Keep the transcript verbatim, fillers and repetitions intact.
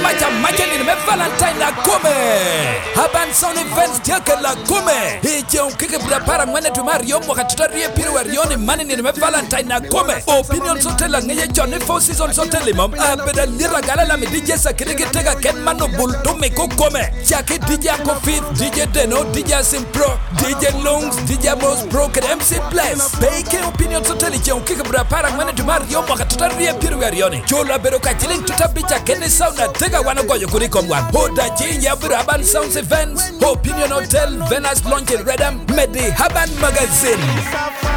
macha macha ni me Valentine na come. Haban Sound Events tiake la come. Hije unkike prepara ngwene tumari yomo katutarie piru warioni mani ni me Valentine na come. Opinion sote la ngeye Johnny Four Seasons sote limom. Abeda lira gala la mi D J Sakiriki tega ken mano bultume kukome. Chaki D J Kofit, D J Deno, D J Simpro, D J Lungs, D J Most Broken, M C Bless. Beke opinion sote li je unkike prepara ngwene tumari yomo katutarie piru warioni. Chola bero kachiling tutabicha kene sound na tega wanagoyo kuriko mwan. Hoda jinja biro Haban Sounds Events, Opinion Hotel, Venus Launch in Redam, Medi Haban Magazine.